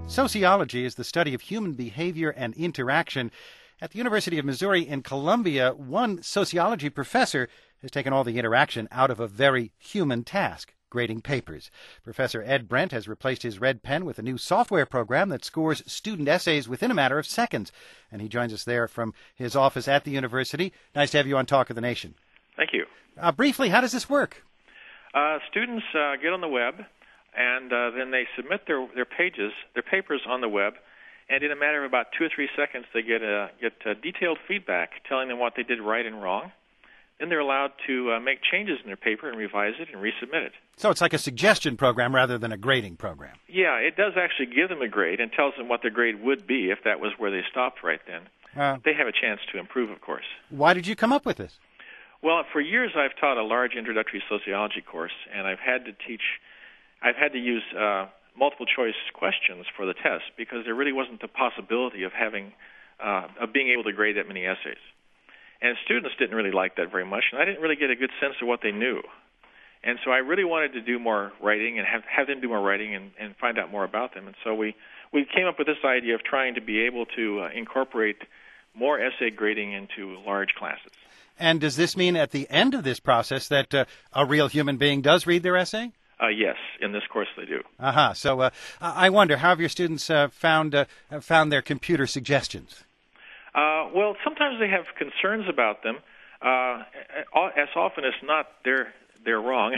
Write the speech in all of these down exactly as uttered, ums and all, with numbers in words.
Sociology is the study of human behavior and interaction. At the University of Missouri in Columbia, one sociology professor has taken all the interaction out of a very human task, grading papers. Professor Ed Brent has replaced his red pen with a new software program that scores student essays within a matter of seconds. And he joins us there from his office at the university. Nice to have you on Talk of the Nation. Thank you. Uh, briefly, how does this work? Uh, students uh, get on the web, and uh, then they submit their, their pages, their papers on the web, and in a matter of about two or three seconds, they get uh, get uh, detailed feedback telling them what they did right and wrong. Then they're allowed to uh, make changes in their paper and revise it and resubmit it. So it's like a suggestion program rather than a grading program. Yeah, it does actually give them a grade and tells them what their grade would be if that was where they stopped right then. Uh, they have a chance to improve, of course. Why did you come up with this? Well, for years I've taught a large introductory sociology course, and I've had to teach, I've had to use uh, multiple choice questions for the test because there really wasn't the possibility of having, uh, of being able to grade that many essays. And students didn't really like that very much, and I didn't really get a good sense of what they knew. And so I really wanted to do more writing and have, have them do more writing and, and find out more about them. And so we, we came up with this idea of trying to be able to uh, incorporate more essay grading into large classes. And does this mean at the end of this process that uh, a real human being does read their essay? Uh, yes, in this course they do. Uh-huh. So uh, I wonder, how have your students uh, found uh, found their computer suggestions? Uh, well, sometimes they have concerns about them. Uh, as often as not, they're they're wrong,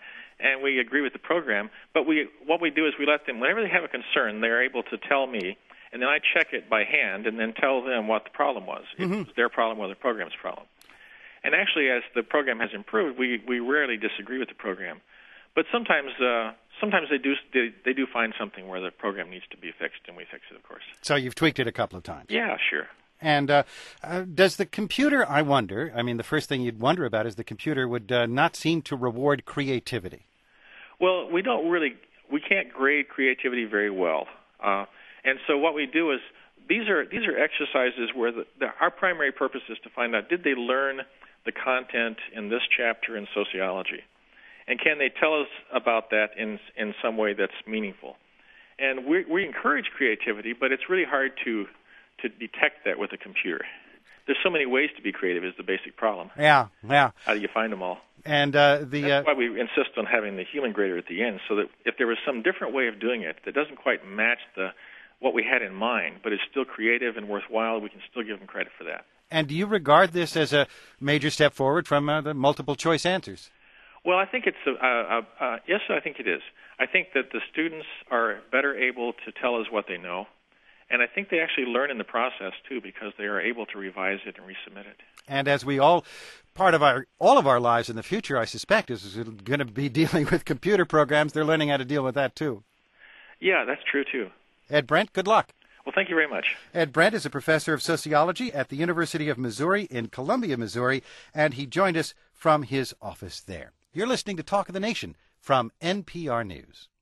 and we agree with the program. But we what we do is we let them, whenever they have a concern, they're able to tell me, and then I check it by hand and then tell them what the problem was. Mm-hmm. If it was their problem or the program's problem. And actually, as the program has improved, we, we rarely disagree with the program. But sometimes uh, sometimes they do they, they do find something where the program needs to be fixed, and we fix it, of course. So you've tweaked it a couple of times. Yeah, sure. And uh, uh, does the computer, I wonder, I mean, the first thing you'd wonder about is the computer would uh, not seem to reward creativity. Well, we don't really, we can't grade creativity very well. Uh, and so what we do is, these are these are exercises where the, the, our primary purpose is to find out, did they learn the content in this chapter in sociology? And can they tell us about that in in some way that's meaningful? And we, we encourage creativity, but it's really hard to to detect that with a computer. There's so many ways to be creative is the basic problem. Yeah, yeah. How do you find them all? And uh, the That's uh, why we insist on having the human grader at the end, so that if there was some different way of doing it that doesn't quite match the what we had in mind, but is still creative and worthwhile, we can still give them credit for that. And do you regard this as a major step forward from uh, the multiple choice answers? Well, I think it's a, a, a, a yes, I think it is. I think that the students are better able to tell us what they know. And I think they actually learn in the process, too, because they are able to revise it and resubmit it. And as we all, part of our, all of our lives in the future, I suspect, is going to be dealing with computer programs. They're learning how to deal with that, too. Yeah, that's true, too. Ed Brent, good luck. Well, thank you very much. Ed Brent is a professor of sociology at the University of Missouri in Columbia, Missouri, and he joined us from his office there. You're listening to Talk of the Nation from N P R News.